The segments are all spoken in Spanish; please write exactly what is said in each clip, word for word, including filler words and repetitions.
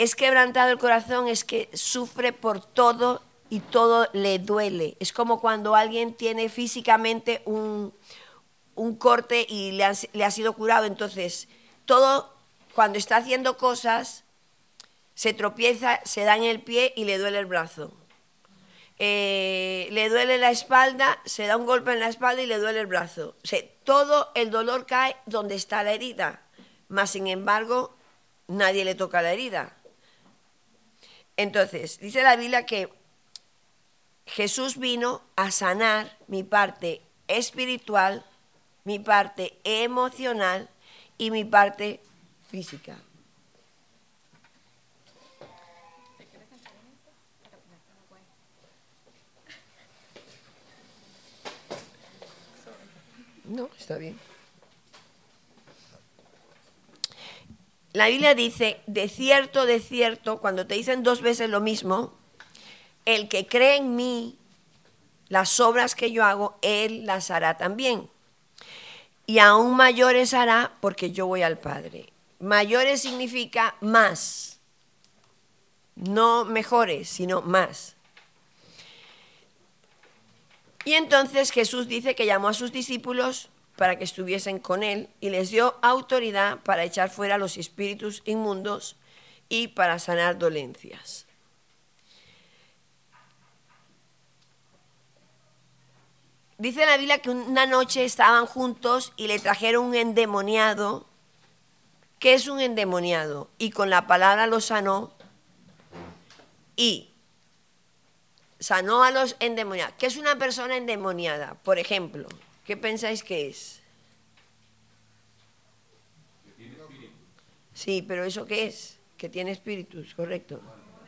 es quebrantado el corazón, es que sufre por todo y todo le duele. Es como cuando alguien tiene físicamente un, un corte y le ha, le ha sido curado. Entonces, todo, cuando está haciendo cosas, se tropieza, se da en el pie y le duele el brazo. Eh, le duele la espalda, se da un golpe en la espalda y le duele el brazo. O sea, todo el dolor cae donde está la herida. Mas, sin embargo, nadie le toca la herida. Entonces, dice la Biblia que Jesús vino a sanar mi parte espiritual, mi parte emocional y mi parte física. No, está bien. La Biblia dice, de cierto, de cierto, cuando te dicen dos veces lo mismo, el que cree en mí, las obras que yo hago, él las hará también. Y aún mayores hará porque yo voy al Padre. Mayores significa más, no mejores, sino más. Y entonces Jesús dice que llamó a sus discípulos para que estuviesen con él y les dio autoridad para echar fuera los espíritus inmundos y para sanar dolencias. Dice la Biblia que una noche estaban juntos y le trajeron un endemoniado. ¿Qué es un endemoniado? Y con la palabra lo sanó y sanó a los endemoniados. ¿Qué es una persona endemoniada? Por ejemplo, ¿qué pensáis que es? Sí, pero ¿eso qué es? Que tiene espíritus, correcto.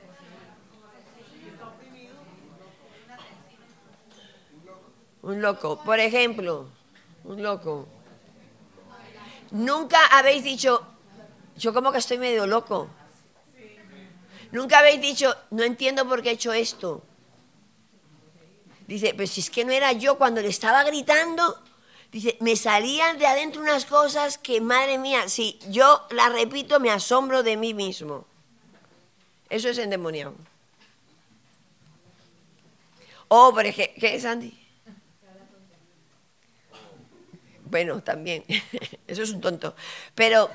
Un loco, por ejemplo, un loco. Nunca habéis dicho, yo como que estoy medio loco. Nunca habéis dicho, no entiendo por qué he hecho esto. Dice, pero si es que no era yo cuando le estaba gritando, dice, me salían de adentro unas cosas que, madre mía, si yo las repito me asombro de mí mismo. Eso es endemoniado. O, por ejemplo, ¿qué es, Andy? Bueno, también, eso es un tonto. Pero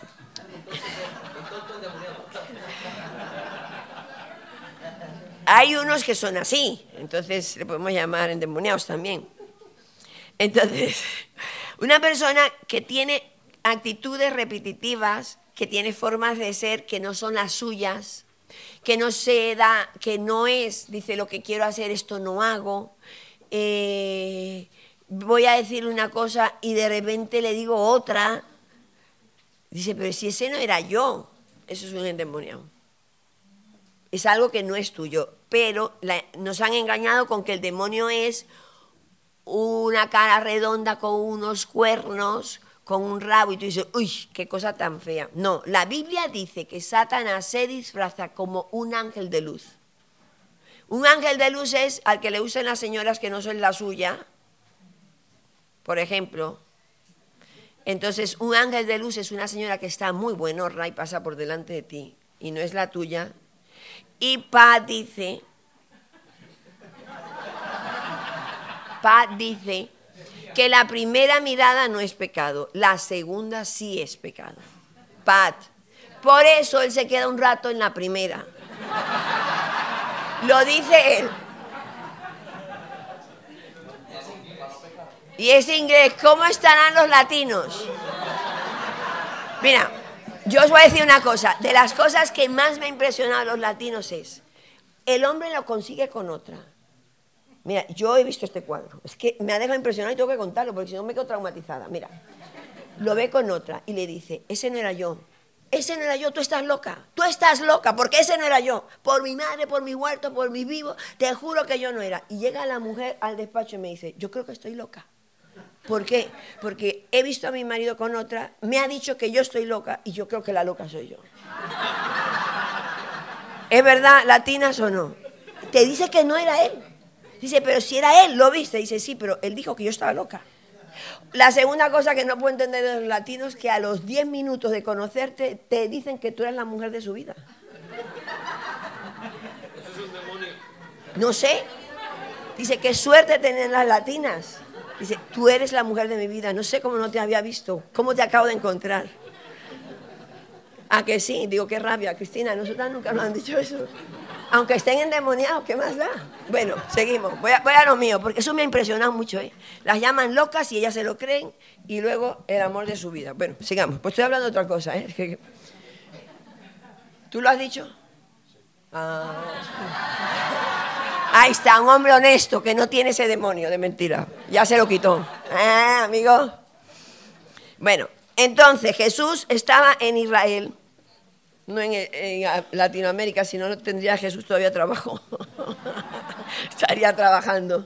hay unos que son así, entonces le podemos llamar endemoniados también. Entonces, una persona que tiene actitudes repetitivas, que tiene formas de ser que no son las suyas, que no se da, que no es, dice lo que quiero hacer, esto no hago, eh, voy a decir una cosa y de repente le digo otra. Dice, pero si ese no era yo, eso es un endemoniado. Es algo que no es tuyo, pero la, nos han engañado con que el demonio es una cara redonda con unos cuernos, con un rabo, y tú dices, uy, qué cosa tan fea. No, la Biblia dice que Satanás se disfraza como un ángel de luz. Un ángel de luz es al que le usen las señoras que no son la suya, por ejemplo. Entonces, un ángel de luz es una señora que está muy buenorra y pasa por delante de ti, y no es la tuya. Y Pa dice, Pa dice que la primera mirada no es pecado, la segunda sí es pecado. Pat. Por eso él se queda un rato en la primera. Lo dice él. Y es inglés, ¿cómo estarán los latinos? Mira, yo os voy a decir una cosa, de las cosas que más me ha impresionado a los latinos es, el hombre lo consigue con otra. Mira, yo he visto este cuadro, es que me ha dejado impresionado y tengo que contarlo, porque si no me quedo traumatizada. Mira, lo ve con otra y le dice, ese no era yo, ese no era yo, tú estás loca, tú estás loca, porque ese no era yo. Por mi madre, por mi huerto, por mi vivo, te juro que yo no era. Y llega la mujer al despacho y me dice, yo creo que estoy loca. ¿Por qué? Porque he visto a mi marido con otra, me ha dicho que yo estoy loca y yo creo que la loca soy yo. ¿Es verdad, latinas o no? Te dice que no era él. Dice, pero si era él, ¿lo viste? Dice, sí, pero él dijo que yo estaba loca. La segunda cosa que no puedo entender de los latinos es que a los diez minutos de conocerte te dicen que tú eres la mujer de su vida. No sé. Dice, qué suerte tener las latinas. Dice, tú eres la mujer de mi vida. No sé cómo no te había visto. ¿Cómo te acabo de encontrar? ¿A que sí? Digo, qué rabia, Cristina. Nosotras nunca nos han dicho eso. Aunque estén endemoniados, ¿qué más da? Bueno, seguimos. Voy a, voy a lo mío, porque eso me ha impresionado mucho, ¿eh? Las llaman locas y ellas se lo creen y luego el amor de su vida. Bueno, sigamos. Pues estoy hablando de otra cosa, ¿eh? ¿Tú lo has dicho? Ah. Ahí está, un hombre honesto que no tiene ese demonio de mentira. Ya se lo quitó. Ah, amigo. Bueno, entonces Jesús estaba en Israel. No en, en Latinoamérica, si no, no tendría Jesús todavía trabajo. Estaría trabajando.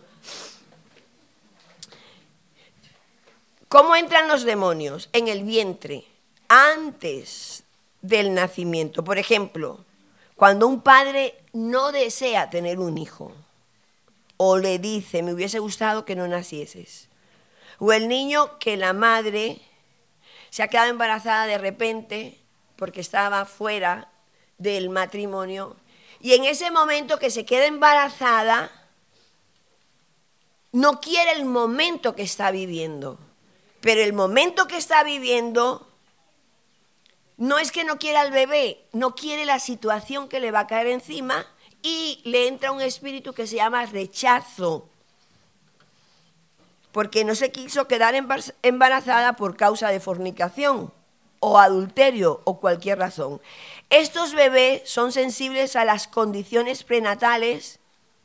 ¿Cómo entran los demonios? En el vientre, antes del nacimiento. Por ejemplo, cuando un padre no desea tener un hijo, o le dice, me hubiese gustado que no nacieses. O el niño que la madre se ha quedado embarazada de repente, porque estaba fuera del matrimonio, y en ese momento que se queda embarazada, no quiere el momento que está viviendo, pero el momento que está viviendo no es que no quiera al bebé, no quiere la situación que le va a caer encima y le entra un espíritu que se llama rechazo, porque no se quiso quedar embarazada por causa de fornicación o adulterio o cualquier razón. Estos bebés son sensibles a las condiciones prenatales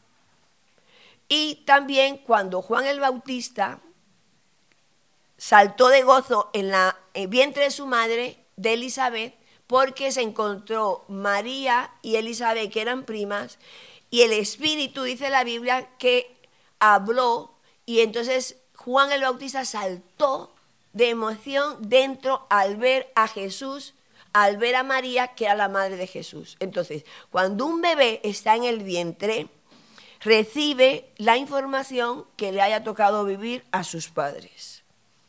y también cuando Juan el Bautista saltó de gozo en la en el vientre de su madre, de Elizabeth, porque se encontró María y Elizabeth, que eran primas, y el Espíritu, dice la Biblia, que habló, y entonces Juan el Bautista saltó de emoción dentro al ver a Jesús, al ver a María, que era la madre de Jesús. Entonces, cuando un bebé está en el vientre, recibe la información que le haya tocado vivir a sus padres.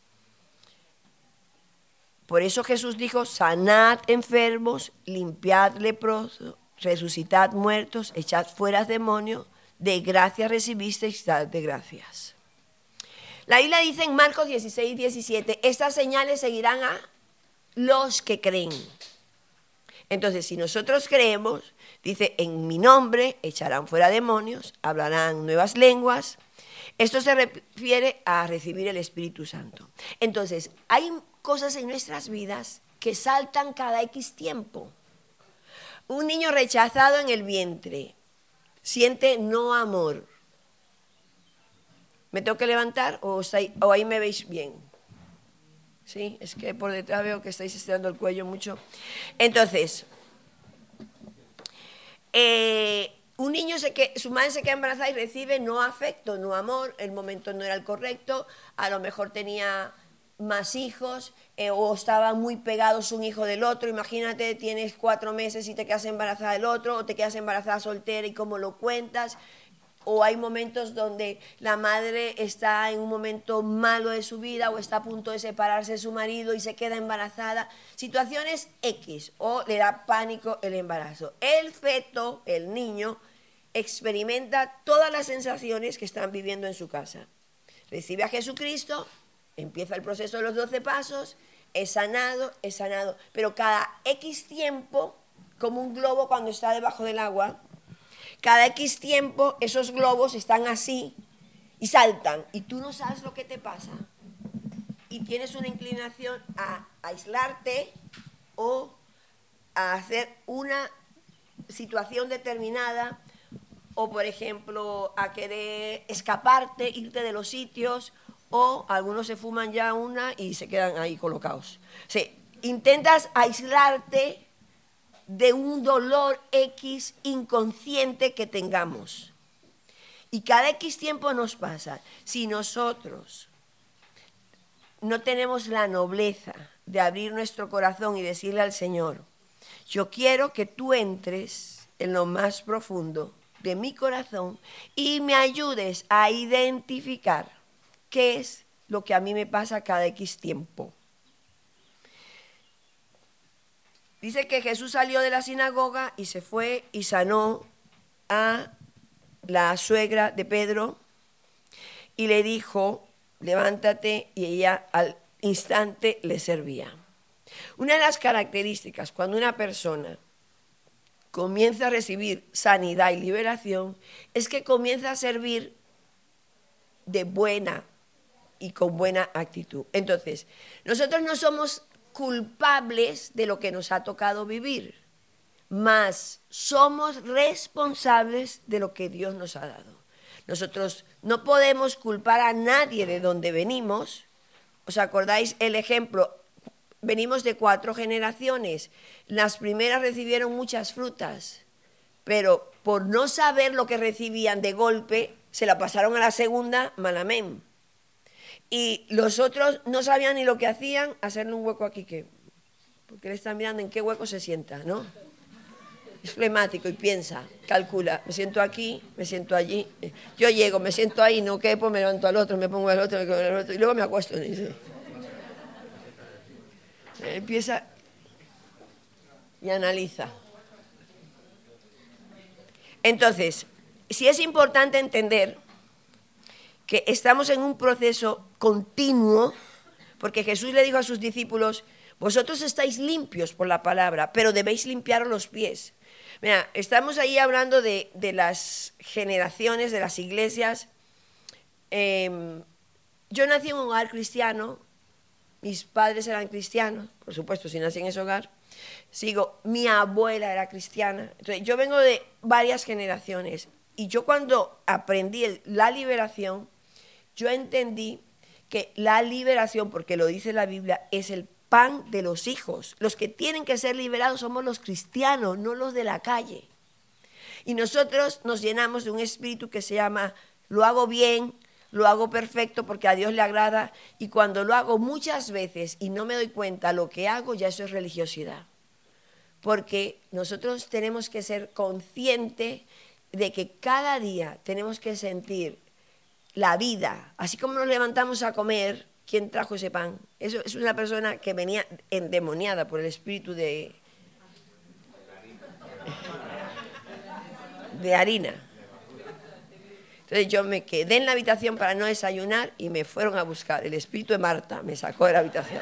Por eso Jesús dijo, sanad enfermos, limpiad leprosos, resucitad muertos, echad fuera demonios, de gracia recibisteis, dad de gracias. La Biblia dice en Marcos dieciséis, diecisiete, estas señales seguirán a los que creen. Entonces, si nosotros creemos, dice, en mi nombre echarán fuera demonios, hablarán nuevas lenguas. Esto se refiere a recibir el Espíritu Santo. Entonces, hay cosas en nuestras vidas que saltan cada X tiempo. Un niño rechazado en el vientre siente no amor. ¿Me tengo que levantar o, estáis, o ahí me veis bien? Sí, es que por detrás veo que estáis estirando el cuello mucho. Entonces, eh, un niño, se que, su madre se queda embarazada y recibe no afecto, no amor, el momento no era el correcto, a lo mejor tenía más hijos eh, o estaban muy pegados un hijo del otro. Imagínate, tienes cuatro meses y te quedas embarazada del otro, o te quedas embarazada soltera y cómo lo cuentas. O hay momentos donde la madre está en un momento malo de su vida o está a punto de separarse de su marido y se queda embarazada. Situaciones X, o le da pánico el embarazo. El feto, el niño, experimenta todas las sensaciones que están viviendo en su casa. Recibe a Jesucristo, empieza el proceso de los doce pasos, es sanado, es sanado. Pero cada X tiempo, como un globo cuando está debajo del agua, cada X tiempo esos globos están así y saltan y tú no sabes lo que te pasa y tienes una inclinación a aislarte o a hacer una situación determinada o, por ejemplo, a querer escaparte, irte de los sitios, o algunos se fuman ya una y se quedan ahí colocados. O sea, intentas aislarte de un dolor X inconsciente que tengamos. Y cada X tiempo nos pasa. Si nosotros no tenemos la nobleza de abrir nuestro corazón y decirle al Señor, yo quiero que tú entres en lo más profundo de mi corazón y me ayudes a identificar qué es lo que a mí me pasa cada X tiempo. Dice que Jesús salió de la sinagoga y se fue y sanó a la suegra de Pedro y le dijo, levántate, y ella al instante le servía. Una de las características cuando una persona comienza a recibir sanidad y liberación es que comienza a servir de buena y con buena actitud. Entonces, nosotros no somos culpables de lo que nos ha tocado vivir, mas somos responsables de lo que Dios nos ha dado. Nosotros no podemos culpar a nadie de donde venimos. ¿Os acordáis el ejemplo? Venimos de cuatro generaciones. Las primeras recibieron muchas frutas, pero por no saber lo que recibían de golpe, se la pasaron a la segunda, malamén. Y los otros no sabían ni lo que hacían, hacerle un hueco aquí, que, porque le están mirando en qué hueco se sienta, ¿no? Es flemático y piensa, calcula, me siento aquí, me siento allí. Yo llego, me siento ahí, no quepo, me levanto al otro, me pongo al otro, me pongo al otro y luego me acuesto. Dice. Empieza y analiza. Entonces, sí es importante entender que estamos en un proceso continuo, porque Jesús le dijo a sus discípulos, vosotros estáis limpios por la palabra, pero debéis limpiaros los pies. Mira, estamos ahí hablando de, de las generaciones, de las iglesias. Eh, yo nací en un hogar cristiano, mis padres eran cristianos, por supuesto, si nací en ese hogar. Sigo, mi abuela era cristiana. Entonces, yo vengo de varias generaciones y yo cuando aprendí el, la liberación, yo entendí que la liberación, porque lo dice la Biblia, es el pan de los hijos. Los que tienen que ser liberados somos los cristianos, no los de la calle. Y nosotros nos llenamos de un espíritu que se llama, lo hago bien, lo hago perfecto porque a Dios le agrada, y cuando lo hago muchas veces y no me doy cuenta lo que hago, ya eso es religiosidad. Porque nosotros tenemos que ser conscientes de que cada día tenemos que sentir la vida, así como nos levantamos a comer. ¿Quién trajo ese pan? Eso es una persona que venía endemoniada por el espíritu de, de harina. Entonces yo me quedé en la habitación para no desayunar y me fueron a buscar. El espíritu de Marta me sacó de la habitación.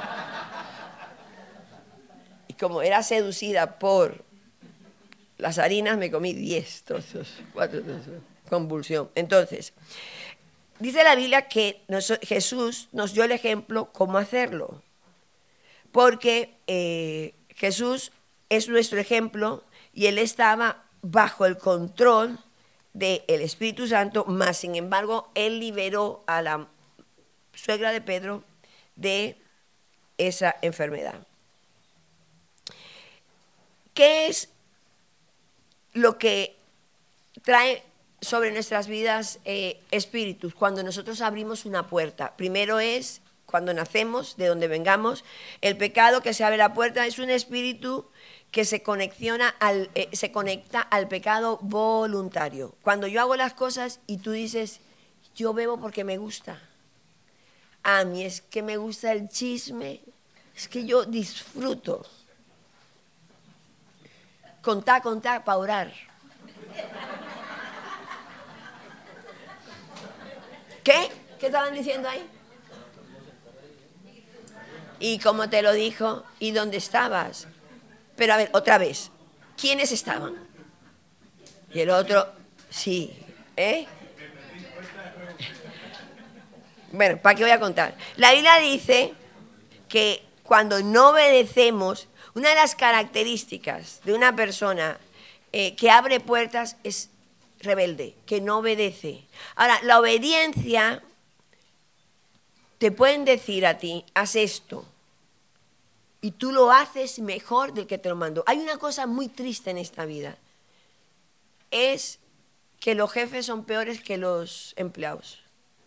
Y como era seducida por las harinas, me comí diez trozos, cuatro trozos, convulsión. Entonces, dice la Biblia que nos, Jesús nos dio el ejemplo cómo hacerlo, porque eh, Jesús es nuestro ejemplo y Él estaba bajo el control del Espíritu Santo, mas sin embargo Él liberó a la suegra de Pedro de esa enfermedad. ¿Qué es lo que trae sobre nuestras vidas eh, espíritus cuando nosotros abrimos una puerta? Primero es cuando nacemos, de donde vengamos, el pecado que se abre la puerta es un espíritu que se conexiona al, eh, se conecta al pecado voluntario. Cuando yo hago las cosas y tú dices, yo bebo porque me gusta, a mí es que me gusta el chisme, es que yo disfruto. Contá, contá para orar. ¿Qué? ¿Qué estaban diciendo ahí? ¿Y cómo te lo dijo? ¿Y dónde estabas? Pero a ver, otra vez, ¿quiénes estaban? Y el otro, sí, ¿eh? Bueno, ¿para qué voy a contar? La Biblia dice que cuando no obedecemos, una de las características de una persona eh, que abre puertas es rebelde, que no obedece. Ahora, la obediencia, te pueden decir a ti, haz esto, y tú lo haces mejor del que te lo mandó. Hay una cosa muy triste en esta vida, es que los jefes son peores que los empleados.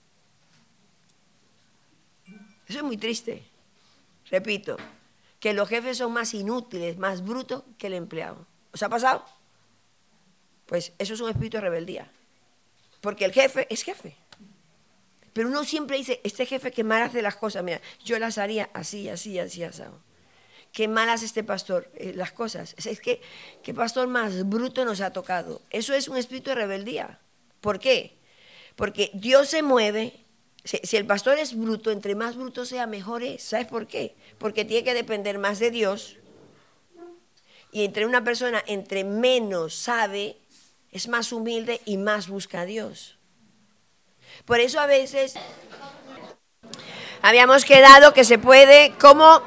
Eso es muy triste. Repito, que los jefes son más inútiles, más brutos que el empleado. ¿Os ha pasado? Pues eso es un espíritu de rebeldía. Porque el jefe es jefe. Pero uno siempre dice, este jefe que mal hace las cosas, mira, yo las haría así, así, así, así. qué mal hace este pastor eh, las cosas. Es que, qué pastor más bruto nos ha tocado. Eso es un espíritu de rebeldía. ¿Por qué? Porque Dios se mueve. Si, si el pastor es bruto, entre más bruto sea, mejor es. ¿Sabes por qué? Porque tiene que depender más de Dios. Y entre una persona, entre menos sabe, es más humilde y más busca a Dios. Por eso a veces habíamos quedado que se puede, como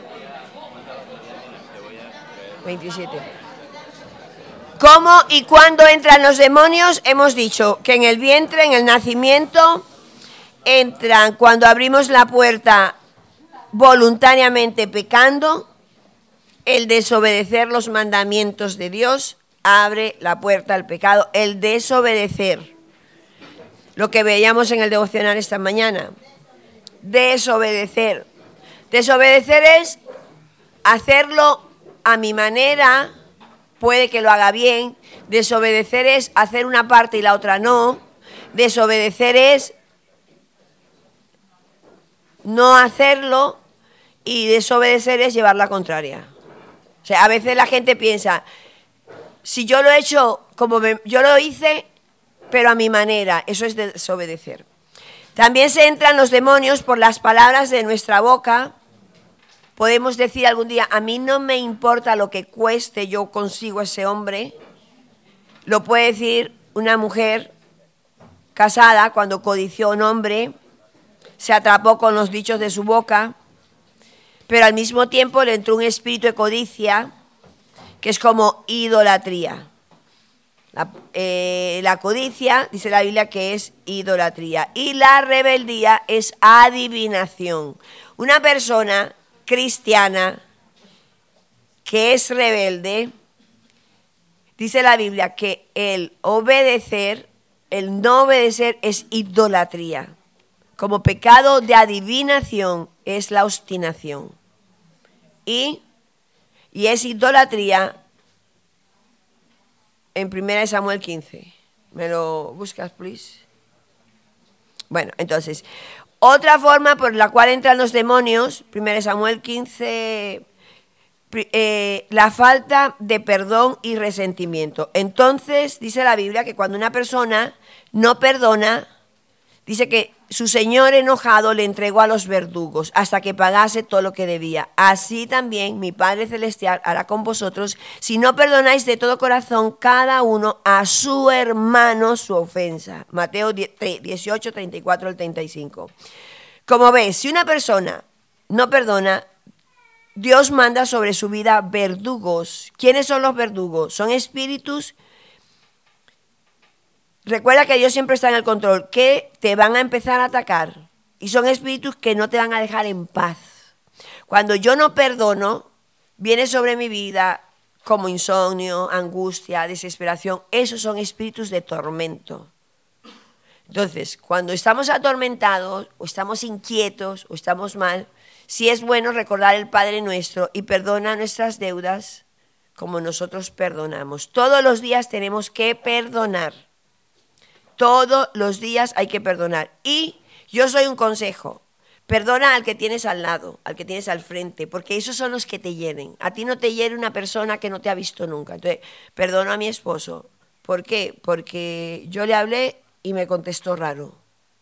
veintisiete. ¿Cómo y cuándo entran los demonios? Hemos dicho que en el vientre, en el nacimiento, entran cuando abrimos la puerta voluntariamente pecando. El desobedecer los mandamientos de Dios abre la puerta al pecado. El desobedecer. Lo que veíamos en el devocional esta mañana. Desobedecer. Desobedecer es hacerlo a mi manera, puede que lo haga bien. Desobedecer es hacer una parte y la otra no. Desobedecer es no hacerlo y desobedecer es llevar la contraria. O sea, a veces la gente piensa, si yo lo he hecho como me, yo lo hice, pero a mi manera, eso es desobedecer. También se entran los demonios por las palabras de nuestra boca. Podemos decir algún día, a mí no me importa lo que cueste, yo consigo ese hombre. Lo puede decir una mujer casada cuando codició a un hombre, se atrapó con los dichos de su boca, pero al mismo tiempo le entró un espíritu de codicia, que es como idolatría. La, eh, la codicia, dice la Biblia, que es idolatría. Y la rebeldía es adivinación. Una persona cristiana que es rebelde, dice la Biblia que el obedecer, el no obedecer es idolatría. Como pecado de adivinación es la obstinación. Y, y es idolatría en primera Samuel quince. ¿Me lo buscas, please? Bueno, entonces, otra forma por la cual entran los demonios, primera Samuel quince, eh, la falta de perdón y resentimiento. Entonces, dice la Biblia que cuando una persona no perdona, dice que su señor enojado le entregó a los verdugos hasta que pagase todo lo que debía. Así también mi Padre Celestial hará con vosotros si no perdonáis de todo corazón cada uno a su hermano su ofensa. Mateo dieciocho, treinta y cuatro al treinta y cinco. Como ves, si una persona no perdona, Dios manda sobre su vida verdugos. ¿Quiénes son los verdugos? Son espíritus. Recuerda que Dios siempre está en el control, que te van a empezar a atacar y son espíritus que no te van a dejar en paz. Cuando yo no perdono, viene sobre mi vida como insomnio, angustia, desesperación. Esos son espíritus de tormento. Entonces, cuando estamos atormentados o estamos inquietos o estamos mal, sí es bueno recordar el Padre Nuestro y perdona nuestras deudas como nosotros perdonamos. Todos los días tenemos que perdonar. Todos los días hay que perdonar. Y yo soy un consejo. Perdona al que tienes al lado, al que tienes al frente, porque esos son los que te hieren. A ti no te hiere una persona que no te ha visto nunca. Entonces, perdono a mi esposo. ¿Por qué? Porque yo le hablé y me contestó raro.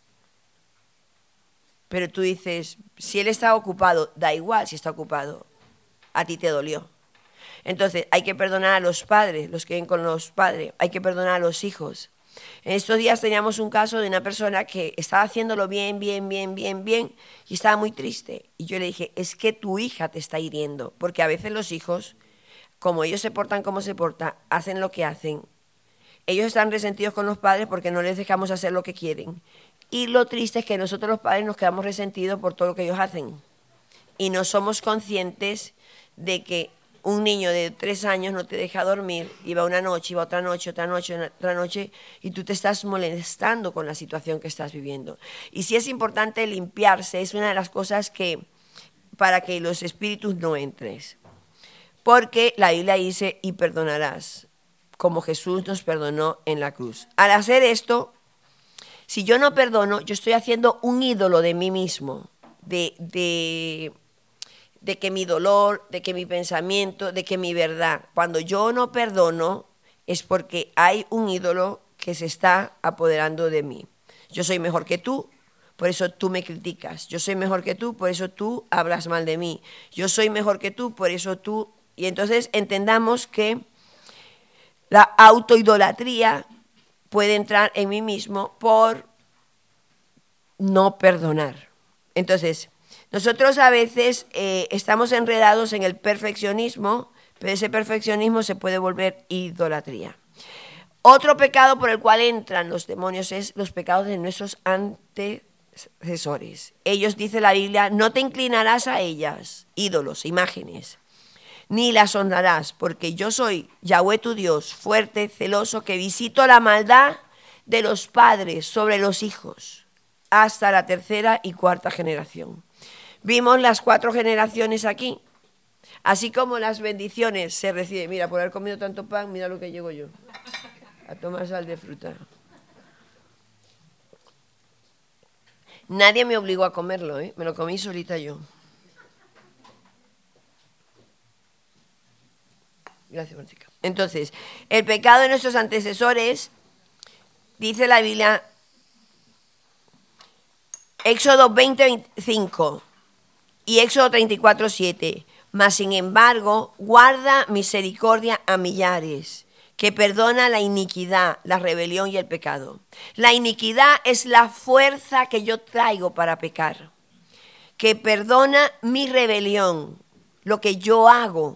Pero tú dices, si él está ocupado, da igual si está ocupado. A ti te dolió. Entonces, hay que perdonar a los padres, los que ven con los padres. Hay que perdonar a los hijos. En estos días teníamos un caso de una persona que estaba haciéndolo bien, bien, bien, bien, bien y estaba muy triste. Y yo le dije, es que tu hija te está hiriendo, porque a veces los hijos, como ellos se portan como se portan, hacen lo que hacen. Ellos están resentidos con los padres porque no les dejamos hacer lo que quieren. Y lo triste es que nosotros los padres nos quedamos resentidos por todo lo que ellos hacen. Y no somos conscientes de que un niño de tres años no te deja dormir, y va una noche, y va otra noche, otra noche, otra noche, y tú te estás molestando con la situación que estás viviendo. Y sí es importante limpiarse, es una de las cosas que, para que los espíritus no entres. Porque la Biblia dice, y perdonarás, como Jesús nos perdonó en la cruz. Al hacer esto, si yo no perdono, yo estoy haciendo un ídolo de mí mismo, de... de de que mi dolor, de que mi pensamiento, de que mi verdad. Cuando yo no perdono es porque hay un ídolo que se está apoderando de mí. Yo soy mejor que tú, por eso tú me criticas. Yo soy mejor que tú, por eso tú hablas mal de mí. Yo soy mejor que tú, por eso tú... Y entonces entendamos que la autoidolatría puede entrar en mí mismo por no perdonar. Entonces, nosotros a veces eh, estamos enredados en el perfeccionismo, pero ese perfeccionismo se puede volver idolatría. Otro pecado por el cual entran los demonios es los pecados de nuestros antecesores. Ellos, dice la Biblia, no te inclinarás a ellas, ídolos, imágenes, ni las honrarás, porque yo soy Yahweh tu Dios, fuerte, celoso, que visito la maldad de los padres sobre los hijos, hasta la tercera y cuarta generación. Vimos las cuatro generaciones aquí, así como las bendiciones se reciben. Mira, por haber comido tanto pan, mira lo que llego yo, a tomar sal de fruta. Nadie me obligó a comerlo, ¿eh? Me lo comí solita yo. Gracias, Mónica. Entonces, el pecado de nuestros antecesores, dice la Biblia, Éxodo veinte, veinticinco y Éxodo treinta y cuatro, siete. Mas, sin embargo, guarda misericordia a millares, que perdona la iniquidad, la rebelión y el pecado. La iniquidad es la fuerza que yo traigo para pecar, que perdona mi rebelión, lo que yo hago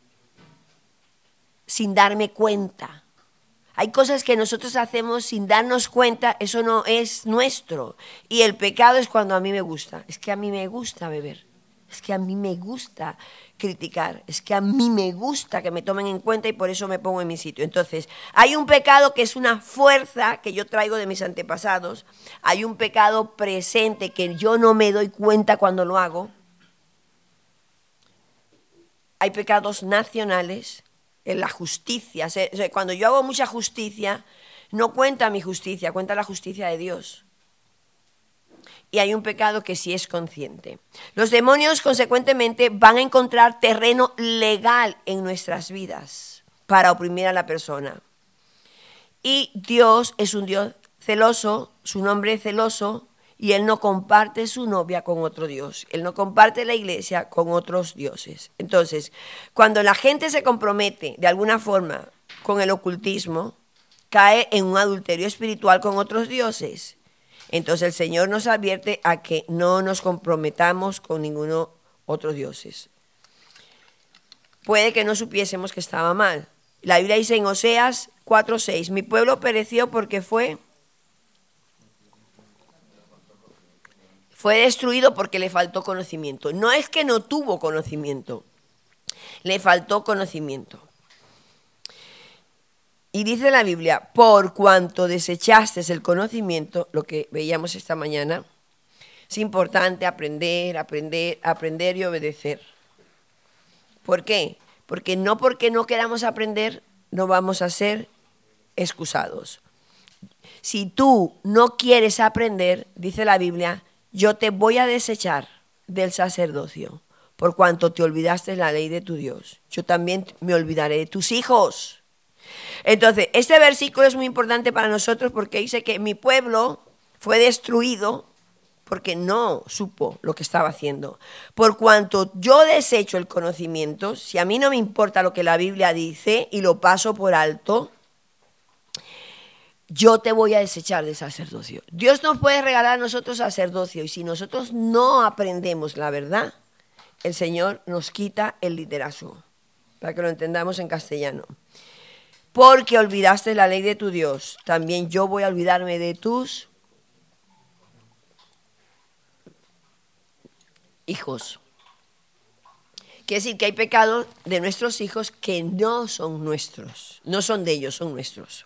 sin darme cuenta. Hay cosas que nosotros hacemos sin darnos cuenta, eso no es nuestro. Y el pecado es cuando a mí me gusta. Es que a mí me gusta beber. Es que a mí me gusta criticar. Es que a mí me gusta que me tomen en cuenta y por eso me pongo en mi sitio. Entonces, hay un pecado que es una fuerza que yo traigo de mis antepasados. Hay un pecado presente que yo no me doy cuenta cuando lo hago. Hay pecados nacionales. En la justicia, cuando yo hago mucha justicia, no cuenta mi justicia, cuenta la justicia de Dios. Y hay un pecado que sí es consciente. Los demonios, consecuentemente, van a encontrar terreno legal en nuestras vidas para oprimir a la persona. Y Dios es un Dios celoso, su nombre es celoso, y Él no comparte su novia con otro Dios. Él no comparte la iglesia con otros dioses. Entonces, cuando la gente se compromete de alguna forma con el ocultismo, cae en un adulterio espiritual con otros dioses. Entonces el Señor nos advierte a que no nos comprometamos con ninguno otros dioses. Puede que no supiésemos que estaba mal. La Biblia dice en Oseas cuatro seis, mi pueblo pereció porque fue... Fue destruido porque le faltó conocimiento. No es que no tuvo conocimiento, le faltó conocimiento. Y dice la Biblia, por cuanto desechaste el conocimiento, lo que veíamos esta mañana, es importante aprender, aprender, aprender y obedecer. ¿Por qué? Porque no porque no queramos aprender, no vamos a ser excusados. Si tú no quieres aprender, dice la Biblia, yo te voy a desechar del sacerdocio, por cuanto te olvidaste de la ley de tu Dios. Yo también me olvidaré de tus hijos. Entonces, este versículo es muy importante para nosotros porque dice que mi pueblo fue destruido porque no supo lo que estaba haciendo. Por cuanto yo desecho el conocimiento, si a mí no me importa lo que la Biblia dice y lo paso por alto, yo te voy a desechar de sacerdocio. Dios nos puede regalar a nosotros sacerdocio y si nosotros no aprendemos la verdad, el Señor nos quita el liderazgo, para que lo entendamos en castellano. Porque olvidaste la ley de tu Dios, también yo voy a olvidarme de tus hijos. Quiere decir que hay pecados de nuestros hijos que no son nuestros, no son de ellos, son nuestros.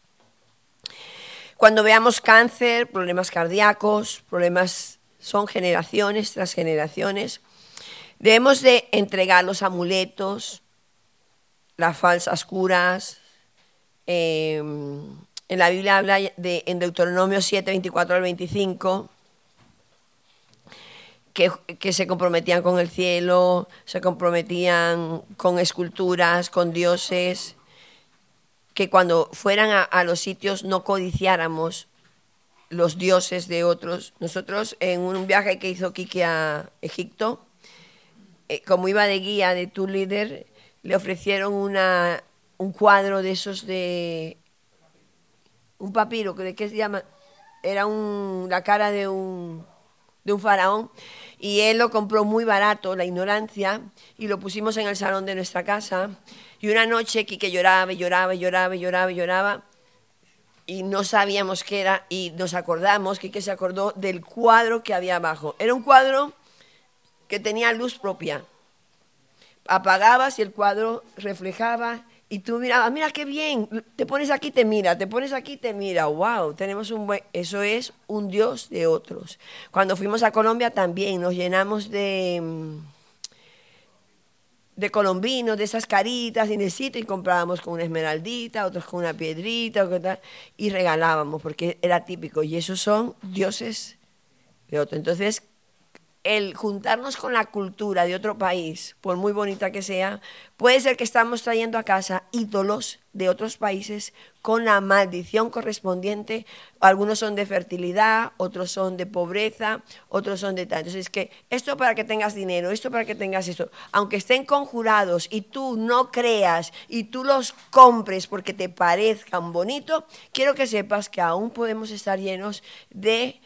Cuando veamos cáncer, problemas cardíacos, problemas son generaciones tras generaciones, debemos de entregar los amuletos, las falsas curas. Eh, en la Biblia habla de, en Deuteronomio siete, veinticuatro al veinticinco, que, que se comprometían con el cielo, se comprometían con esculturas, con dioses, que cuando fueran a, a los sitios no codiciáramos los dioses de otros. Nosotros en un viaje que hizo Quique a Egipto, eh, como iba de guía de Tour Leader, le ofrecieron una, un cuadro de esos de... un papiro, ¿de qué se llama? Era un, la cara de un, de un faraón, y él lo compró muy barato, la ignorancia, y lo pusimos en el salón de nuestra casa. Y una noche Quique lloraba y lloraba y lloraba y lloraba y lloraba, y no sabíamos qué era, y nos acordamos, Quique se acordó del cuadro que había abajo. Era un cuadro que tenía luz propia. Apagabas y el cuadro reflejaba, y tú mirabas, mira qué bien, te pones aquí, te mira, te pones aquí, te mira, wow, tenemos un buen... Eso es un Dios de otros. Cuando fuimos a Colombia también nos llenamos de... de colombinos, de esas caritas en el sitio, y comprábamos con una esmeraldita, otros con una piedrita, o tal, y regalábamos, porque era típico, y esos son dioses de otro. Entonces, el juntarnos con la cultura de otro país, por muy bonita que sea, puede ser que estamos trayendo a casa ídolos de otros países con la maldición correspondiente. Algunos son de fertilidad, otros son de pobreza, otros son de tal. Entonces, es que esto para que tengas dinero, esto para que tengas esto, aunque estén conjurados y tú no creas y tú los compres porque te parezcan bonitos, quiero que sepas que aún podemos estar llenos de...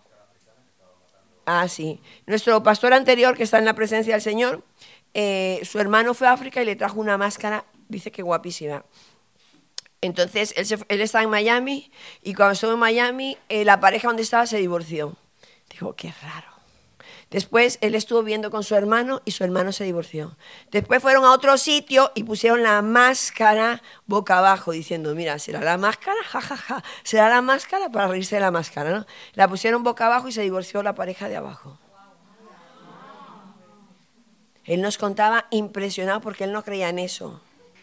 Ah, sí. Nuestro pastor anterior, que está en la presencia del Señor, eh, su hermano fue a África y le trajo una máscara, dice que guapísima. Entonces, él, se, él estaba en Miami, y cuando estuvo en Miami, eh, la pareja donde estaba se divorció. Dijo, qué raro. Después, él estuvo viendo con su hermano y su hermano se divorció. Después fueron a otro sitio y pusieron la máscara boca abajo, diciendo, mira, ¿será la máscara? Ja, ja, ja. ¿Será la máscara? Para reírse de la máscara, ¿no? La pusieron boca abajo y se divorció la pareja de abajo. Él nos contaba impresionado porque él no creía en eso.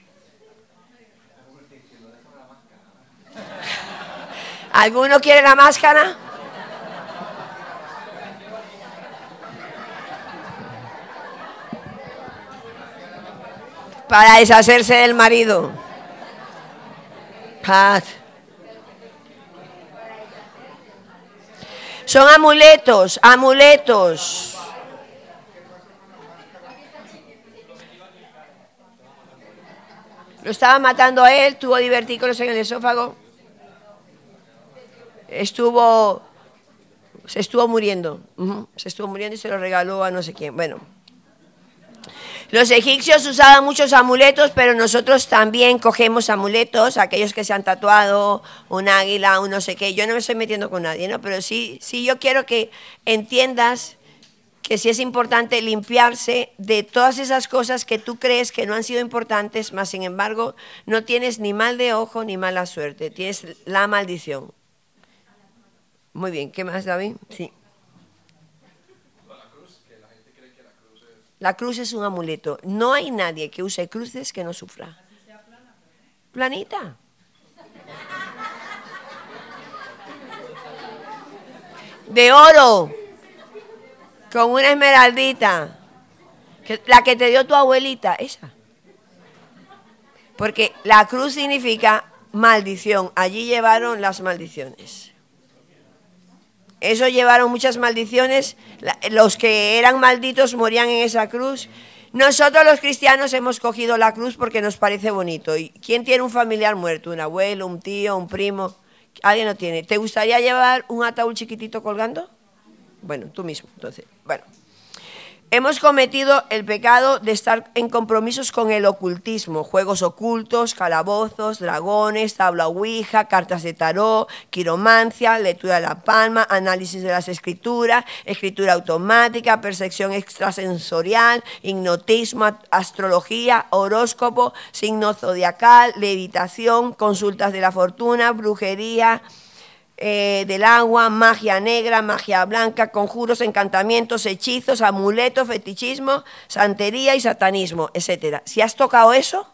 ¿Alguno quiere la máscara? Para deshacerse del marido. Paz. Son amuletos, amuletos. Lo estaba matando a él, tuvo divertículos en el esófago. Estuvo, se estuvo muriendo. Uh-huh. Se estuvo muriendo y se lo regaló a no sé quién. Bueno. Los egipcios usaban muchos amuletos, pero nosotros también cogemos amuletos, aquellos que se han tatuado, un águila, un no sé qué. Yo no me estoy metiendo con nadie, ¿no? Pero sí, sí yo quiero que entiendas que sí es importante limpiarse de todas esas cosas que tú crees que no han sido importantes, mas sin embargo no tienes ni mal de ojo ni mala suerte, tienes la maldición. Muy bien, ¿qué más, David? Sí. La cruz es un amuleto. No hay nadie que use cruces que no sufra. Planita. De oro. Con una esmeraldita. Que, la que te dio tu abuelita, esa. Porque la cruz significa maldición. Allí llevaron las maldiciones. Eso llevaron muchas maldiciones. Los que eran malditos morían en esa cruz. Nosotros los cristianos hemos cogido la cruz porque nos parece bonito. ¿Y quién tiene un familiar muerto? ¿Un abuelo, un tío, un primo? ¿Alguien no tiene? ¿Te gustaría llevar un ataúd chiquitito colgando? Bueno, tú mismo, entonces. Bueno. Hemos cometido el pecado de estar en compromisos con el ocultismo, juegos ocultos, calabozos, dragones, tabla ouija, cartas de tarot, quiromancia, lectura de la palma, análisis de las escrituras, escritura automática, percepción extrasensorial, hipnotismo, astrología, horóscopo, signo zodiacal, levitación, consultas de la fortuna, brujería, Eh, del agua, magia negra, magia blanca, conjuros, encantamientos, hechizos, amuletos, fetichismo, santería y satanismo, etcétera. Si has tocado eso,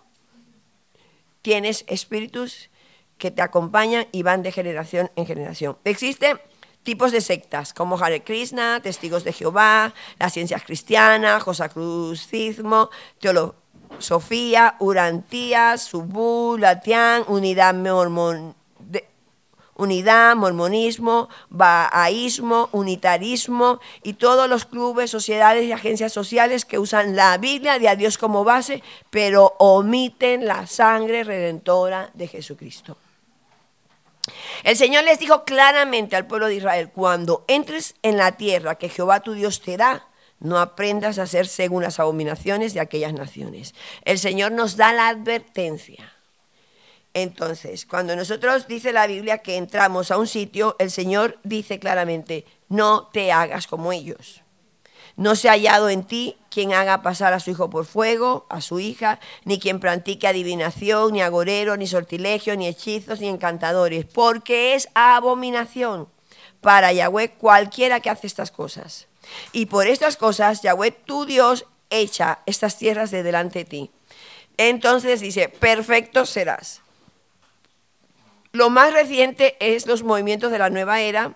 tienes espíritus que te acompañan y van de generación en generación. Existen tipos de sectas, como Hare Krishna, Testigos de Jehová, las ciencias cristianas, Rosacrucismo, Teosofía, Urantia, Subú, Latián, Unidad Mormon, de, Unidad, Mormonismo, Bahaísmo, Unitarismo y todos los clubes, sociedades y agencias sociales que usan la Biblia de a Dios como base, pero omiten la sangre redentora de Jesucristo. El Señor les dijo claramente al pueblo de Israel: cuando entres en la tierra que Jehová tu Dios te da, no aprendas a hacer según las abominaciones de aquellas naciones. El Señor nos da la advertencia. Entonces, cuando nosotros, dice la Biblia, que entramos a un sitio, el Señor dice claramente: no te hagas como ellos. No se ha hallado en ti quien haga pasar a su hijo por fuego, a su hija, ni quien practique adivinación, ni agorero, ni sortilegio, ni hechizos, ni encantadores, porque es abominación para Yahweh cualquiera que hace estas cosas. Y por estas cosas Yahweh tu Dios echa estas tierras de delante de ti. Entonces dice: perfecto serás. Lo más reciente es los movimientos de la nueva era.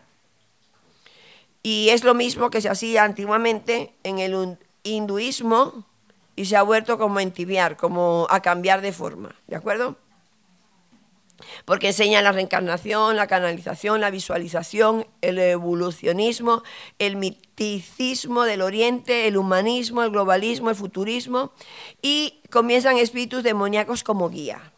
Y es lo mismo que se hacía antiguamente en el hinduismo y se ha vuelto como a entibiar, como a cambiar de forma, ¿de acuerdo? Porque enseña la reencarnación, la canalización, la visualización, el evolucionismo, el misticismo del oriente, el humanismo, el globalismo, el futurismo, y comienzan espíritus demoníacos como guía.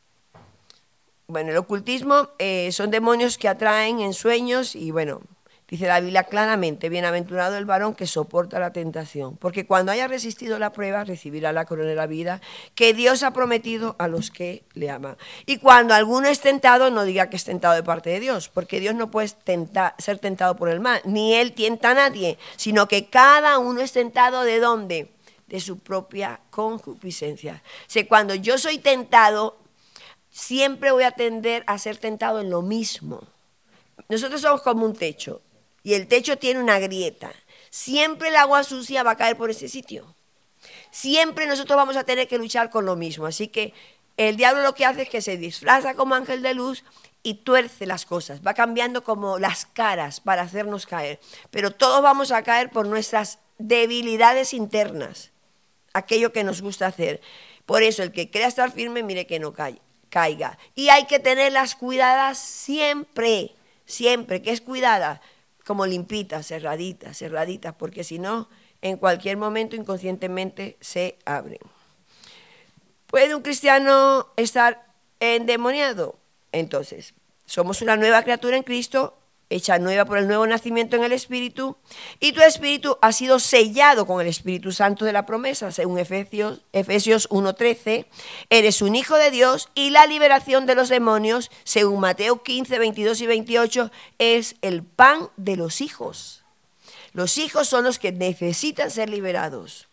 Bueno, el ocultismo eh, son demonios que atraen en sueños y bueno... Dice la Biblia claramente: bienaventurado el varón que soporta la tentación, porque cuando haya resistido la prueba recibirá la corona de la vida que Dios ha prometido a los que le aman. Y cuando alguno es tentado, no diga que es tentado de parte de Dios, porque Dios no puede tentar, ser tentado por el mal, ni Él tienta a nadie, sino que cada uno es tentado ¿de dónde? De su propia concupiscencia. O sea, cuando yo soy tentado, siempre voy a tender a ser tentado en lo mismo. Nosotros somos como un techo. Y el techo tiene una grieta. Siempre el agua sucia va a caer por ese sitio. Siempre nosotros vamos a tener que luchar con lo mismo. Así que el diablo lo que hace es que se disfraza como ángel de luz y tuerce las cosas. Va cambiando como las caras para hacernos caer. Pero todos vamos a caer por nuestras debilidades internas. Aquello que nos gusta hacer. Por eso el que crea estar firme, mire que no caiga. Y hay que tenerlas cuidadas siempre. Siempre. ¿Qué es cuidada? Como limpitas, cerraditas, cerraditas, porque si no, en cualquier momento inconscientemente se abren. ¿Puede un cristiano estar endemoniado? Entonces, somos una nueva criatura en Cristo, hecha nueva por el nuevo nacimiento en el Espíritu, y tu espíritu ha sido sellado con el Espíritu Santo de la promesa, según Efesios, Efesios uno trece, eres un hijo de Dios, y la liberación de los demonios, según Mateo quince, veintidós y veintiocho, es el pan de los hijos. Los hijos son los que necesitan ser liberados.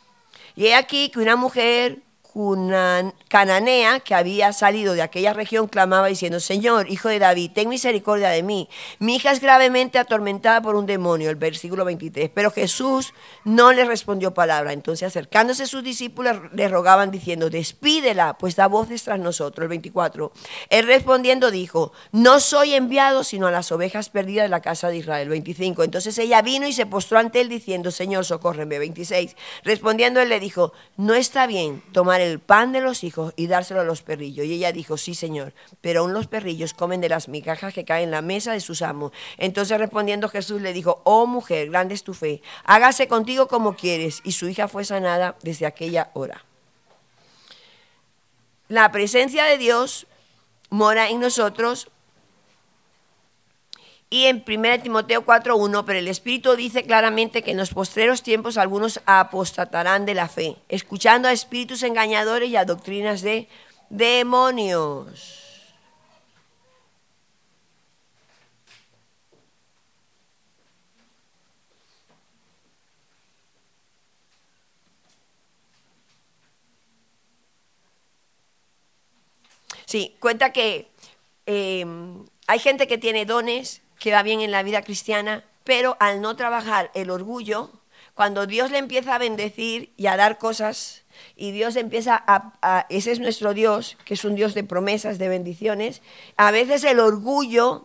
Y he aquí que una mujer una cananea que había salido de aquella región clamaba diciendo: Señor, hijo de David, ten misericordia de mí. Mi hija es gravemente atormentada por un demonio. El versículo veintitrés. Pero Jesús no le respondió palabra. Entonces, acercándose sus discípulos, le rogaban diciendo: despídela, pues da voces tras nosotros. El veinticuatro. Él respondiendo dijo: no soy enviado sino a las ovejas perdidas de la casa de Israel. veinticinco. Entonces ella vino y se postró ante él diciendo: Señor, socórreme. veintiséis. Respondiendo él le dijo: no está bien tomar el pan de los hijos y dárselo a los perrillos. Y ella dijo: sí, Señor, pero aún los perrillos comen de las migajas que caen en la mesa de sus amos. Entonces respondiendo Jesús le dijo: oh mujer, grande es tu fe, hágase contigo como quieres. Y su hija fue sanada desde aquella hora. La presencia de Dios mora en nosotros. Y en primera Timoteo cuatro uno, pero el Espíritu dice claramente que en los postreros tiempos algunos apostatarán de la fe, escuchando a espíritus engañadores y a doctrinas de demonios. Sí, cuenta que eh, hay gente que tiene dones, que va bien en la vida cristiana, pero al no trabajar el orgullo, cuando Dios le empieza a bendecir y a dar cosas, y Dios empieza a, a, ese es nuestro Dios, que es un Dios de promesas, de bendiciones, a veces el orgullo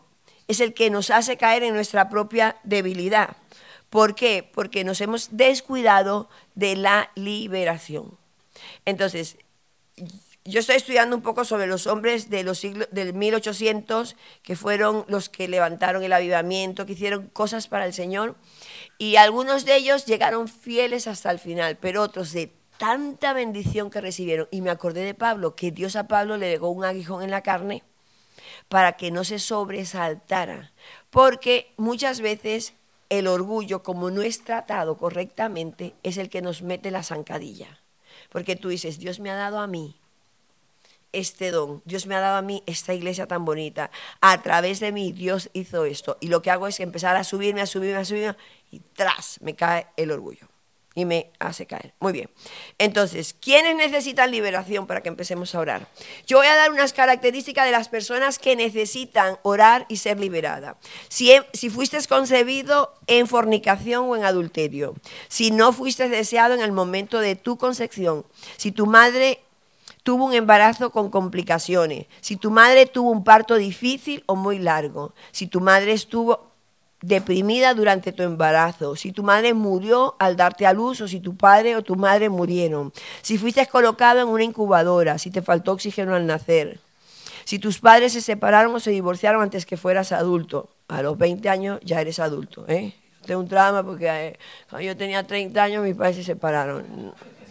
es el que nos hace caer en nuestra propia debilidad. ¿Por qué? Porque nos hemos descuidado de la liberación. Entonces, yo estoy estudiando un poco sobre los hombres de los siglos del mil ochocientos, que fueron los que levantaron el avivamiento, que hicieron cosas para el Señor, y algunos de ellos llegaron fieles hasta el final, pero otros de tanta bendición que recibieron. Y me acordé de Pablo, que Dios a Pablo le dejó un aguijón en la carne para que no se sobresaltara, porque muchas veces el orgullo, como no es tratado correctamente, es el que nos mete la zancadilla. Porque tú dices, Dios me ha dado a mí este don, Dios me ha dado a mí esta iglesia tan bonita, a través de mí Dios hizo esto, y lo que hago es empezar a subirme, a subirme, a subirme, y tras, me cae el orgullo y me hace caer. Muy bien. Entonces, ¿quiénes necesitan liberación para que empecemos a orar? Yo voy a dar unas características de las personas que necesitan orar y ser liberada. Si, si fuiste concebido en fornicación o en adulterio, si no fuiste deseado en el momento de tu concepción, si tu madre tuvo un embarazo con complicaciones, si tu madre tuvo un parto difícil o muy largo, si tu madre estuvo deprimida durante tu embarazo, si tu madre murió al darte a luz o si tu padre o tu madre murieron, si fuiste colocado en una incubadora, si te faltó oxígeno al nacer, si tus padres se separaron o se divorciaron antes que fueras adulto. A los veinte años ya eres adulto, ¿eh? Tengo un trauma porque eh, cuando yo tenía treinta años mis padres se separaron.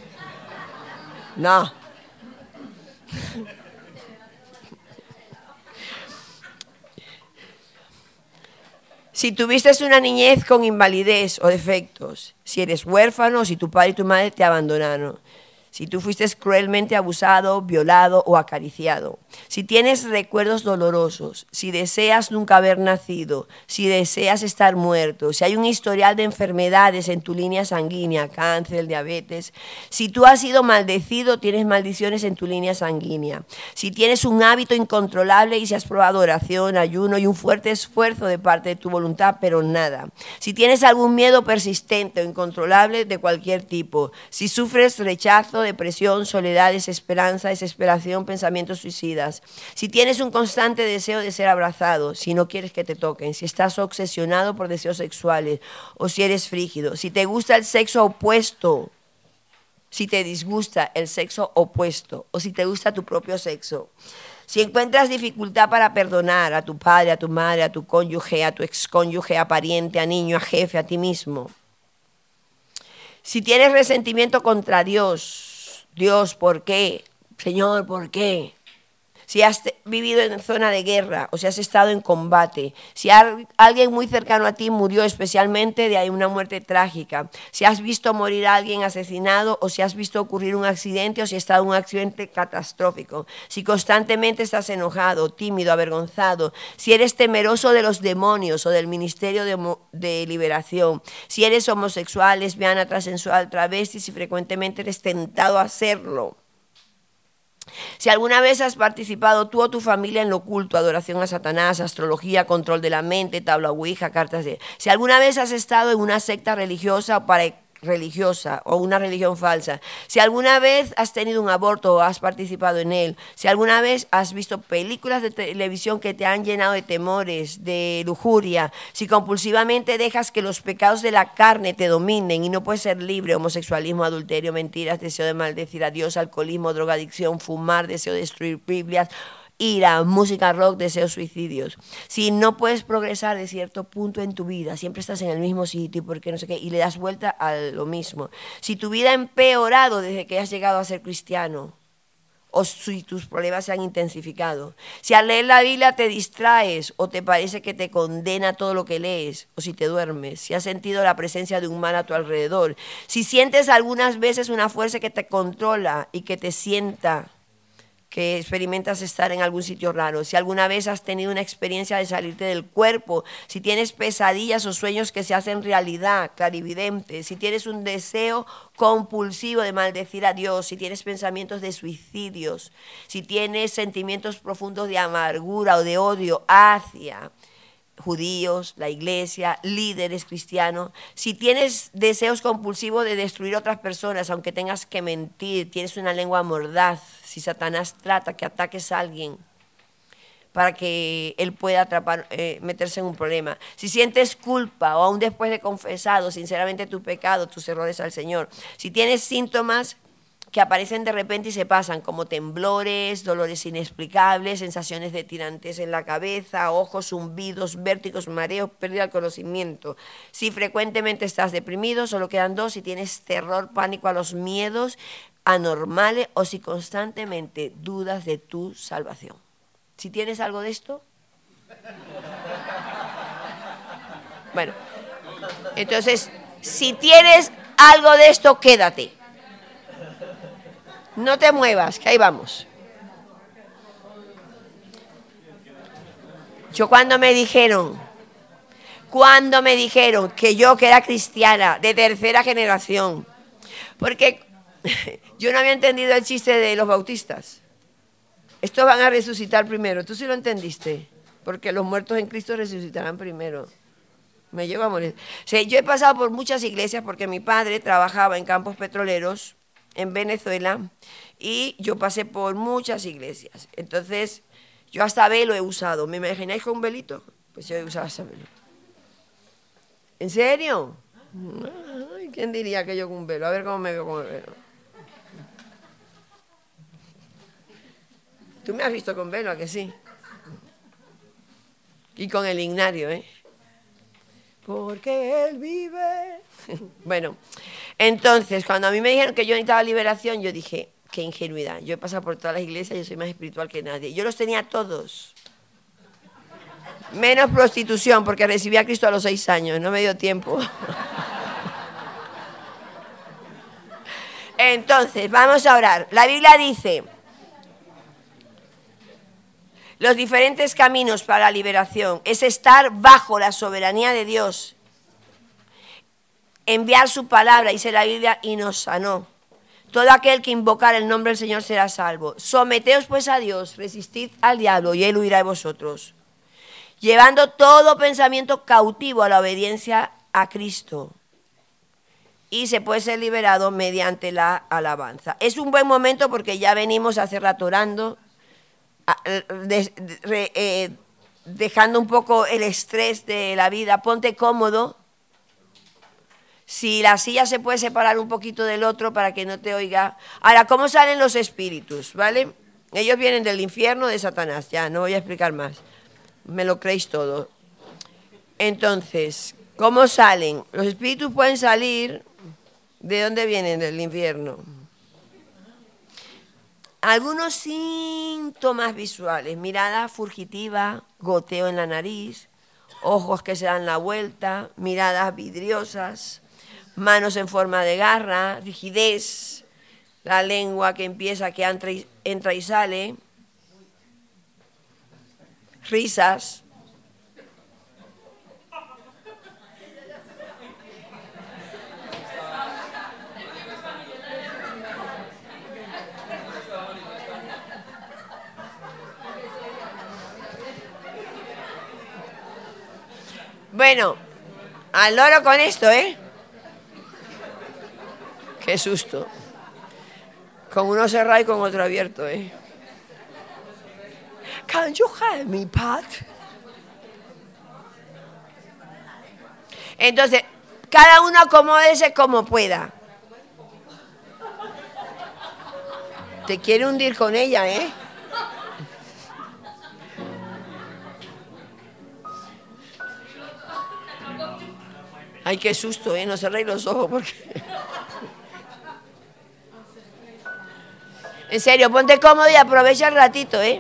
No. Si tuviste una niñez con invalidez o defectos, si eres huérfano, si tu padre y tu madre te abandonaron, si tú fuiste cruelmente abusado, violado o acariciado, si tienes recuerdos dolorosos, si deseas nunca haber nacido, si deseas estar muerto, si hay un historial de enfermedades en tu línea sanguínea, cáncer, diabetes, si tú has sido maldecido, tienes maldiciones en tu línea sanguínea, si tienes un hábito incontrolable y si has probado oración, ayuno y un fuerte esfuerzo de parte de tu voluntad, pero nada, si tienes algún miedo persistente o incontrolable de cualquier tipo, si sufres rechazo, depresión, soledad, desesperanza, desesperación, pensamientos suicidas, si tienes un constante deseo de ser abrazado, si no quieres que te toquen, si estás obsesionado por deseos sexuales o si eres frígido, si te gusta el sexo opuesto, si te disgusta el sexo opuesto o si te gusta tu propio sexo, si encuentras dificultad para perdonar a tu padre, a tu madre, a tu cónyuge, a tu excónyuge, a pariente, a niño, a jefe, a ti mismo, si tienes resentimiento contra Dios, Dios, ¿por qué? Señor, ¿por qué? Si has vivido en zona de guerra o si has estado en combate, si alguien muy cercano a ti murió especialmente de una muerte trágica, si has visto morir a alguien asesinado o si has visto ocurrir un accidente o si has estado en un accidente catastrófico, si constantemente estás enojado, tímido, avergonzado, si eres temeroso de los demonios o del ministerio de, de liberación, si eres homosexual, lesbiana, transexual, travesti, si frecuentemente eres tentado a hacerlo. Si alguna vez has participado tú o tu familia en lo oculto, adoración a Satanás, astrología, control de la mente, tabla ouija, cartas de... Si alguna vez has estado en una secta religiosa o para religiosa o una religión falsa, si alguna vez has tenido un aborto o has participado en él, si alguna vez has visto películas de televisión que te han llenado de temores, de lujuria, si compulsivamente dejas que los pecados de la carne te dominen y no puedes ser libre, homosexualismo, adulterio, mentiras, deseo de maldecir a Dios, alcoholismo, drogadicción, fumar, deseo de destruir Biblias, ira, música rock, deseos suicidios. Si no puedes progresar de cierto punto en tu vida, siempre estás en el mismo sitio porque no sé qué, y le das vuelta a lo mismo. Si tu vida ha empeorado desde que has llegado a ser cristiano, o si tus problemas se han intensificado, si al leer la Biblia te distraes o te parece que te condena todo lo que lees, o si te duermes, si has sentido la presencia de un mal a tu alrededor, si sientes algunas veces una fuerza que te controla y que te sienta que experimentas estar en algún sitio raro, si alguna vez has tenido una experiencia de salirte del cuerpo, si tienes pesadillas o sueños que se hacen realidad, clarividentes, si tienes un deseo compulsivo de maldecir a Dios, si tienes pensamientos de suicidios, si tienes sentimientos profundos de amargura o de odio hacia judíos, la iglesia, líderes cristianos, si tienes deseos compulsivos de destruir a otras personas, aunque tengas que mentir, tienes una lengua mordaz, si Satanás trata que ataques a alguien para que él pueda atrapar, eh, meterse en un problema. Si sientes culpa o aún después de confesado sinceramente tu pecado, tus errores al Señor, si tienes síntomas que aparecen de repente y se pasan, como temblores, dolores inexplicables, sensaciones de tirantes en la cabeza, ojos, zumbidos, vértigos, mareos, pérdida del conocimiento. Si frecuentemente estás deprimido, solo quedan dos, si tienes terror, pánico a los miedos anormales o si constantemente dudas de tu salvación. Si tienes algo de esto, bueno, entonces, si tienes algo de esto, quédate. No te muevas, que ahí vamos. Yo cuando me dijeron, cuando me dijeron que yo que era cristiana de tercera generación, porque yo no había entendido el chiste de los bautistas. Estos van a resucitar primero. ¿Tú sí lo entendiste? Porque los muertos en Cristo resucitarán primero. Me llevo a morir. O sea, yo he pasado por muchas iglesias porque mi padre trabajaba en campos petroleros en Venezuela y yo pasé por muchas iglesias. Entonces, yo hasta velo he usado. ¿Me imagináis con un velito? Pues yo he usado hasta velo. ¿En serio? Ay, ¿quién diría que yo con un velo? A ver cómo me veo con el velo. Tú me has visto con velo, ¿a que sí? Y con el ignario, ¿eh? Porque Él vive. Bueno, entonces, cuando a mí me dijeron que yo necesitaba liberación, yo dije, qué ingenuidad. Yo he pasado por todas las iglesias, yo soy más espiritual que nadie. Yo los tenía todos. Menos prostitución, porque recibí a Cristo a los seis años, no me dio tiempo. Entonces, vamos a orar. La Biblia dice, los diferentes caminos para la liberación es estar bajo la soberanía de Dios, enviar su palabra, dice la Biblia, y nos sanó. Todo aquel que invocar el nombre del Señor será salvo. Someteos pues a Dios, resistid al diablo y él huirá de vosotros. Llevando todo pensamiento cautivo a la obediencia a Cristo. Y se puede ser liberado mediante la alabanza. Es un buen momento porque ya venimos hace rato orando, de, de, eh, dejando un poco el estrés de la vida. Ponte cómodo. Si la silla se puede separar un poquito del otro para que no te oiga. Ahora, ¿cómo salen los espíritus? ¿Vale? Ellos vienen del infierno de Satanás. Ya, no voy a explicar más. Me lo creéis todo. Entonces, ¿cómo salen? Los espíritus pueden salir. ¿De dónde vienen? Del infierno. Algunos síntomas visuales. Mirada fugitiva, goteo en la nariz, ojos que se dan la vuelta, miradas vidriosas, manos en forma de garra, rigidez, la lengua que empieza, que entra y, entra y sale, risas. Bueno, al loro con esto, ¿eh? Qué susto. Con uno cerrado y con otro abierto, ¿eh? Can you help me, Pat? Entonces, cada uno acomódese como pueda. Te quiere hundir con ella, ¿eh? Ay, qué susto, ¿eh? No cerréis los ojos porque... En serio, ponte cómodo y aprovecha el ratito, ¿eh?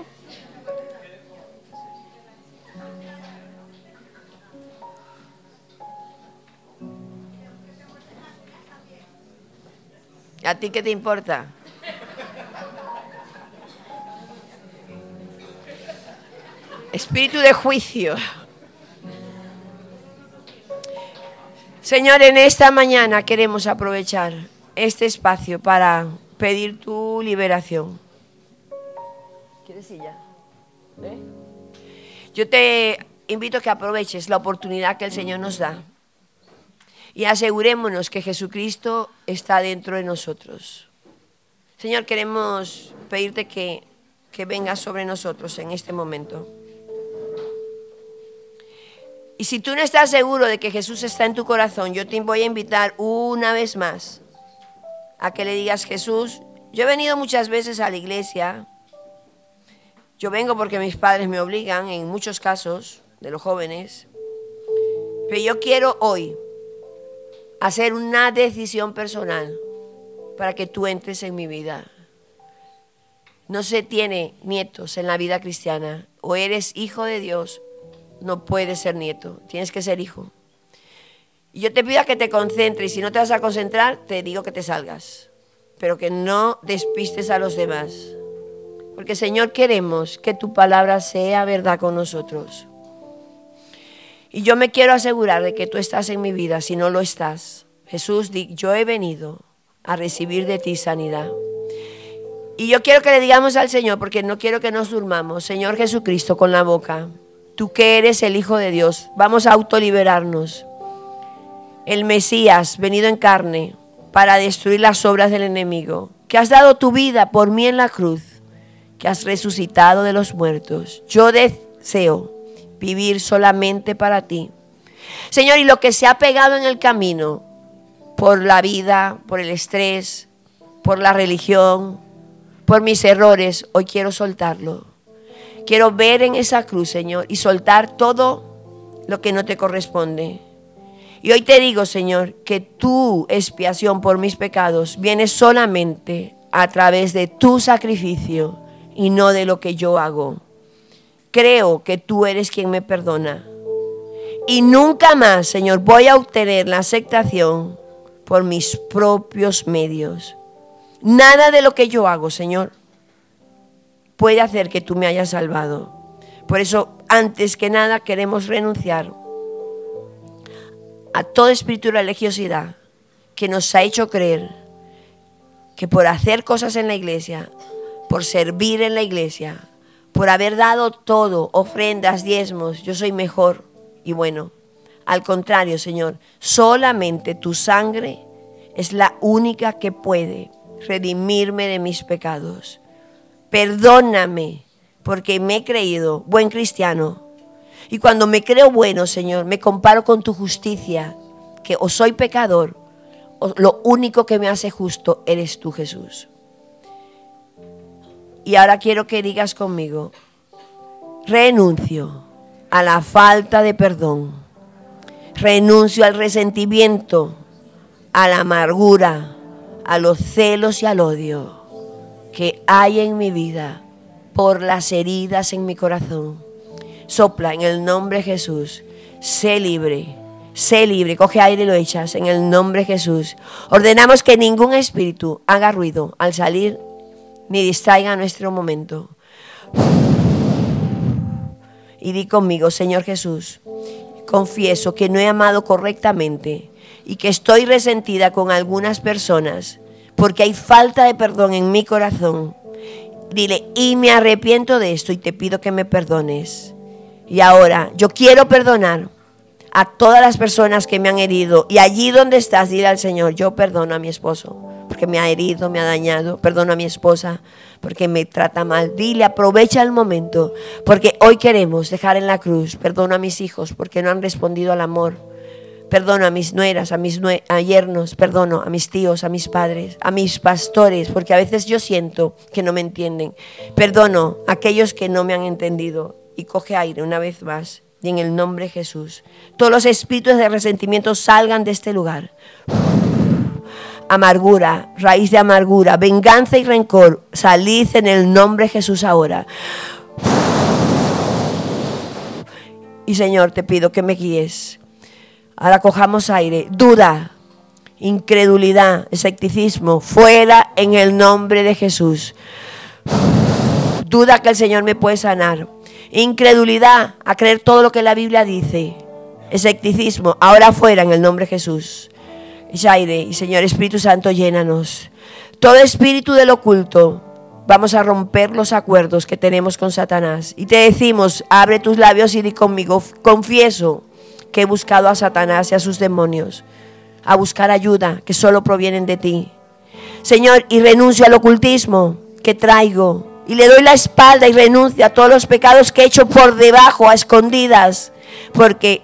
¿A ti qué te importa? Espíritu de juicio. Señor, en esta mañana queremos aprovechar este espacio para pedir tu liberación. ¿Quieres silla? ¿Eh? Yo te invito a que aproveches la oportunidad que el Señor nos da y asegurémonos que Jesucristo está dentro de nosotros. Señor, queremos pedirte que, que vengas sobre nosotros en este momento. Y si tú no estás seguro de que Jesús está en tu corazón, yo te voy a invitar una vez más a que le digas: Jesús, yo he venido muchas veces a la iglesia. Yo vengo porque mis padres me obligan, en muchos casos, de los jóvenes. Pero yo quiero hoy hacer una decisión personal para que tú entres en mi vida. No se tiene nietos en la vida cristiana. O eres hijo de Dios, no puedes ser nieto, tienes que ser hijo. Y yo te pido a que te concentres, y si no te vas a concentrar, te digo que te salgas. Pero que no despistes a los demás. Porque, Señor, queremos que tu palabra sea verdad con nosotros. Y yo me quiero asegurar de que tú estás en mi vida. Si no lo estás, Jesús, di, yo he venido a recibir de ti sanidad. Y yo quiero que le digamos al Señor, porque no quiero que nos durmamos: Señor Jesucristo, con la boca, tú que eres el Hijo de Dios, vamos a autoliberarnos. El Mesías, venido en carne para destruir las obras del enemigo, que has dado tu vida por mí en la cruz, que has resucitado de los muertos. Yo deseo vivir solamente para ti, Señor, y lo que se ha pegado en el camino, por la vida, por el estrés, por la religión, por mis errores, hoy quiero soltarlo. Quiero ver en esa cruz, Señor, y soltar todo lo que no te corresponde. Y hoy te digo, Señor, que tu expiación por mis pecados viene solamente a través de tu sacrificio y no de lo que yo hago. Creo que tú eres quien me perdona. Y nunca más, Señor, voy a obtener la aceptación por mis propios medios. Nada de lo que yo hago, Señor, puede hacer que tú me hayas salvado. Por eso, antes que nada, queremos renunciar a todo espíritu de religiosidad que nos ha hecho creer que por hacer cosas en la iglesia, por servir en la iglesia, por haber dado todo, ofrendas, diezmos, yo soy mejor y bueno. Al contrario, Señor, solamente tu sangre es la única que puede redimirme de mis pecados. Perdóname, porque me he creído buen cristiano. Y cuando me creo bueno, Señor, me comparo con tu justicia, que o soy pecador, o lo único que me hace justo eres tú, Jesús. Y ahora quiero que digas conmigo: renuncio a la falta de perdón, renuncio al resentimiento, a la amargura, a los celos y al odio que hay en mi vida por las heridas en mi corazón. Sopla en el nombre de Jesús. Sé libre, sé libre. Coge aire y lo echas en el nombre de Jesús. Ordenamos que ningún espíritu haga ruido al salir ni distraiga nuestro momento. Y di conmigo: Señor Jesús, confieso que no he amado correctamente y que estoy resentida con algunas personas porque hay falta de perdón en mi corazón. Dile: y me arrepiento de esto y te pido que me perdones. Y ahora yo quiero perdonar a todas las personas que me han herido. Y allí donde estás, dile al Señor: yo perdono a mi esposo porque me ha herido, me ha dañado. Perdono a mi esposa porque me trata mal. Dile, aprovecha el momento, porque hoy queremos dejar en la cruz. Perdono a mis hijos porque no han respondido al amor. Perdono a mis nueras, a mis nue- a yernos, perdono a mis tíos, a mis padres, a mis pastores, porque a veces yo siento que no me entienden. Perdono a aquellos que no me han entendido. Y coge aire una vez más, y en el nombre de Jesús, todos los espíritus de resentimiento salgan de este lugar. Amargura, raíz de amargura, venganza y rencor, salid en el nombre de Jesús ahora. Y Señor, te pido que me guíes. Ahora cojamos aire. Duda, incredulidad, escepticismo, fuera en el nombre de Jesús. Duda que el Señor me puede sanar. Incredulidad, a creer todo lo que la Biblia dice. Escepticismo, ahora fuera en el nombre de Jesús. Es aire. Y Señor Espíritu Santo, llénanos. Todo espíritu del oculto, vamos a romper los acuerdos que tenemos con Satanás. Y te decimos: abre tus labios y di conmigo: confieso que he buscado a Satanás y a sus demonios, a buscar ayuda que solo provienen de ti. Señor, y renuncio al ocultismo que traigo. Y le doy la espalda y renuncio a todos los pecados que he hecho por debajo, a escondidas. Porque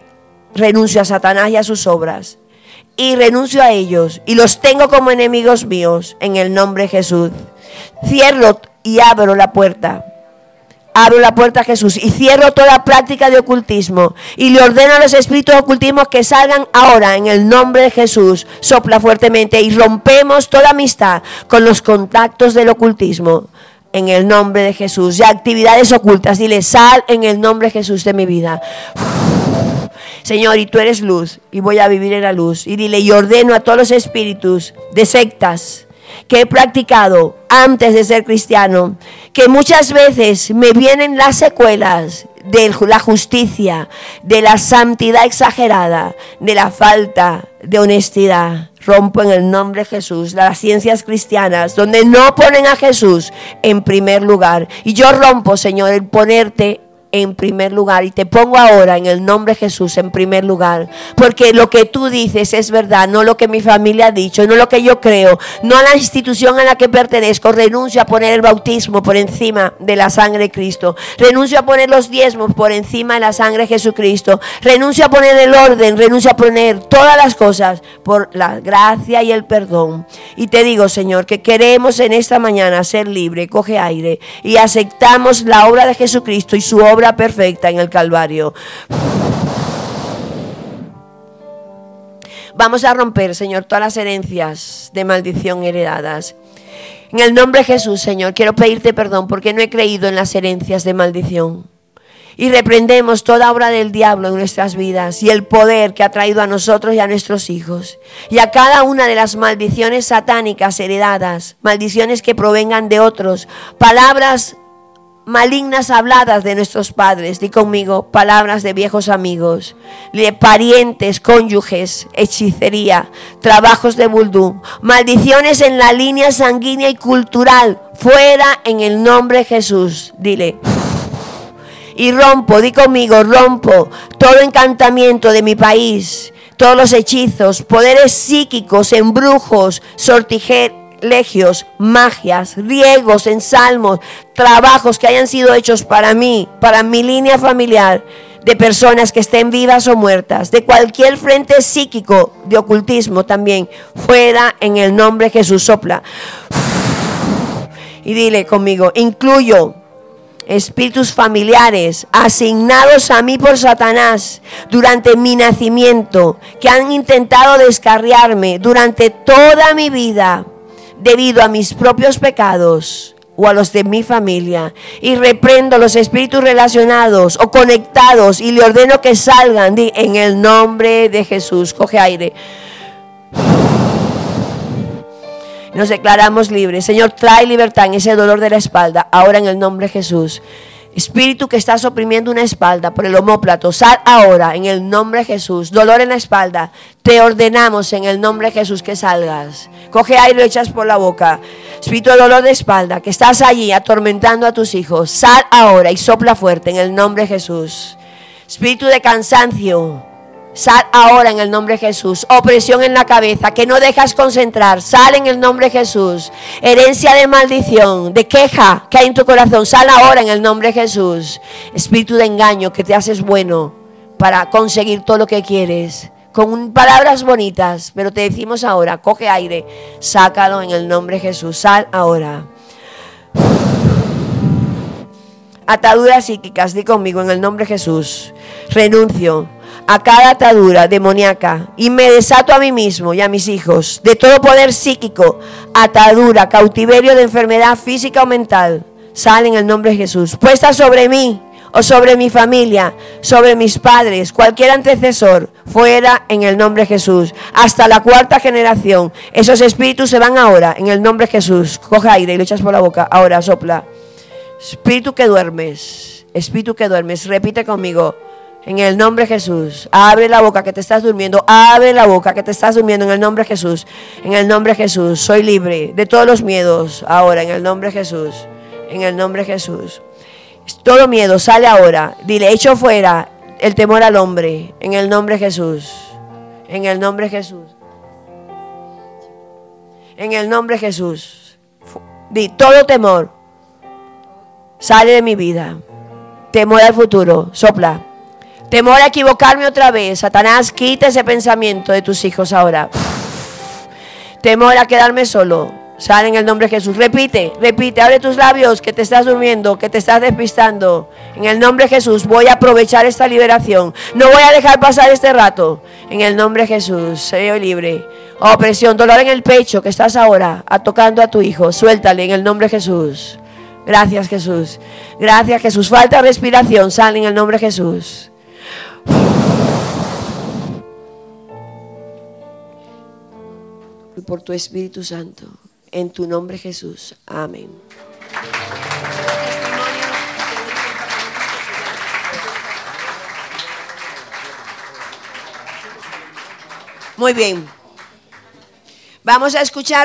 renuncio a Satanás y a sus obras. Y renuncio a ellos y los tengo como enemigos míos en el nombre de Jesús. Cierro y abro la puerta. Abro la puerta a Jesús y cierro toda práctica de ocultismo y le ordeno a los espíritus de ocultismo que salgan ahora en el nombre de Jesús. Sopla fuertemente y rompemos toda amistad con los contactos del ocultismo en el nombre de Jesús. Y actividades ocultas, dile, sal en el nombre de Jesús de mi vida. Señor, y tú eres luz y voy a vivir en la luz. Y dile, y ordeno a todos los espíritus de sectas que he practicado antes de ser cristiano, que muchas veces me vienen las secuelas de la justicia, de la santidad exagerada, de la falta de honestidad. Rompo en el nombre de Jesús las ciencias cristianas donde no ponen a Jesús en primer lugar. Y yo rompo, Señor, el ponerte en primer lugar y te pongo ahora en el nombre de Jesús en primer lugar, porque lo que tú dices es verdad, no lo que mi familia ha dicho, no lo que yo creo, no a la institución a la que pertenezco. Renuncio a poner el bautismo por encima de la sangre de Cristo, renuncio a poner los diezmos por encima de la sangre de Jesucristo, renuncio a poner el orden, renuncio a poner todas las cosas por la gracia y el perdón. Y te digo, Señor, que queremos en esta mañana ser libre. Coge aire y aceptamos la obra de Jesucristo y su obra perfecta en el Calvario. Vamos a romper, Señor, todas las herencias de maldición heredadas. En el nombre de Jesús, Señor, quiero pedirte perdón porque no he creído en las herencias de maldición. Y reprendemos toda obra del diablo en nuestras vidas y el poder que ha traído a nosotros y a nuestros hijos. Y a cada una de las maldiciones satánicas heredadas, maldiciones que provengan de otros, palabras malignas habladas de nuestros padres, di conmigo, palabras de viejos amigos, de parientes, cónyuges, hechicería, trabajos de vudú, maldiciones en la línea sanguínea y cultural, fuera en el nombre de Jesús. Dile, y rompo, di conmigo, rompo todo encantamiento de mi país, todos los hechizos, poderes psíquicos, embrujos, sortilegios, legios, magias, riegos en salmos, trabajos que hayan sido hechos para mí, para mi línea familiar, de personas que estén vivas o muertas, de cualquier frente psíquico de ocultismo también, fuera en el nombre de Jesús. Sopla y dile conmigo, incluyo espíritus familiares asignados a mí por Satanás durante mi nacimiento, que han intentado descarriarme durante toda mi vida, debido a mis propios pecados o a los de mi familia, y reprendo los espíritus relacionados o conectados y le ordeno que salgan en el nombre de Jesús. Coge aire. Nos declaramos libres. Señor, trae libertad en ese dolor de la espalda ahora en el nombre de Jesús. Espíritu que estás oprimiendo una espalda por el omóplato, sal ahora en el nombre de Jesús. Dolor en la espalda, te ordenamos en el nombre de Jesús que salgas. Coge aire y lo echas por la boca. Espíritu de dolor de espalda, que estás allí atormentando a tus hijos, sal ahora y sopla fuerte en el nombre de Jesús. Espíritu de cansancio, sal ahora en el nombre de Jesús. Opresión en la cabeza que no dejas concentrar, sal en el nombre de Jesús. Herencia de maldición, de queja que hay en tu corazón, sal ahora en el nombre de Jesús. Espíritu de engaño que te haces bueno para conseguir todo lo que quieres, con palabras bonitas, pero te decimos ahora, coge aire, sácalo en el nombre de Jesús, sal ahora. Ataduras psíquicas, di conmigo en el nombre de Jesús, renuncio a cada atadura demoníaca y me desato a mí mismo y a mis hijos de todo poder psíquico, atadura, cautiverio de enfermedad física o mental. Sale en el nombre de Jesús, puesta sobre mí o sobre mi familia, sobre mis padres, cualquier antecesor, fuera en el nombre de Jesús, hasta la cuarta generación. Esos espíritus se van ahora en el nombre de Jesús. Coge aire y lo echas por la boca. Ahora sopla. Espíritu que duermes, espíritu que duermes, repite conmigo. En el nombre de Jesús, abre la boca que te estás durmiendo, abre la boca que te estás durmiendo en el nombre de Jesús, en el nombre de Jesús, soy libre de todos los miedos, ahora en el nombre de Jesús, en el nombre de Jesús. Todo miedo sale ahora, dile, echo fuera el temor al hombre, en el nombre de Jesús, en el nombre de Jesús, en el nombre de Jesús. Di, todo temor sale de mi vida, temor al futuro, sopla. Temor a equivocarme otra vez. Satanás, quita ese pensamiento de tus hijos ahora. Temor a quedarme solo. Sale en el nombre de Jesús. Repite, repite, abre tus labios, que te estás durmiendo, que te estás despistando. En el nombre de Jesús voy a aprovechar esta liberación. No voy a dejar pasar este rato. En el nombre de Jesús, soy libre. Opresión, dolor en el pecho que estás ahora a tocando a tu hijo. Suéltale en el nombre de Jesús. Gracias, Jesús. Gracias, Jesús. Falta de respiración, sale en el nombre de Jesús. Y por tu Espíritu Santo. En tu nombre, Jesús. Amén. Muy bien. Vamos a escuchar.